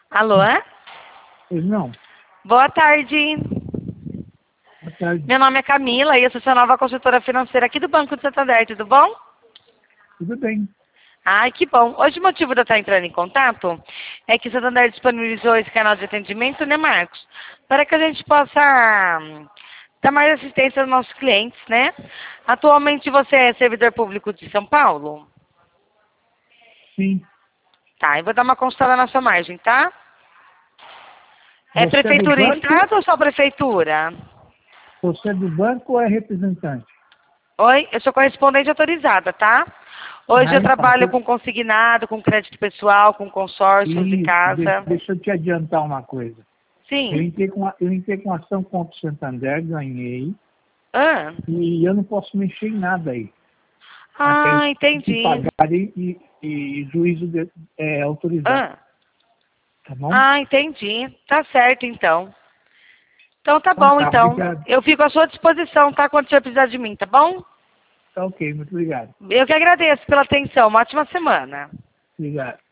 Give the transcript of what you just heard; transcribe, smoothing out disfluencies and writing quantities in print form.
Alô? Pois não. Boa tarde. Boa tarde. Meu nome é Camila e eu sou sua nova consultora financeira aqui do Banco de Santander, tudo bom? Tudo bem. Ai, que bom. Hoje o motivo de eu estar entrando em contato é que o Santander disponibilizou esse canal de atendimento, né, Marcos? Para que a gente possa dar mais assistência aos nossos clientes, né? Atualmente você é servidor público de São Paulo? Sim. Tá, eu vou dar uma consultada na sua margem, tá? É Você é do prefeitura e banco? estado ou só prefeitura? Você é do banco ou é representante? Oi, eu sou correspondente autorizada, tá? Hoje eu Então, trabalho com consignado, com crédito pessoal, com consórcios de isso, casa. deixa eu te adiantar uma coisa. Eu Sim. entrei com ação contra o Santander, ganhei, Ah, e eu não posso mexer em nada aí. Até eles se entendi. pagarem e juízo autorizar. Ah, Tá bom? entendi. Tá certo, então. Então tá Então bom, tá, então. obrigado. Eu fico à sua disposição, tá? Quando você precisar de mim, tá bom? Tá ok, muito obrigado. Eu que agradeço pela atenção. Uma ótima semana. Obrigado.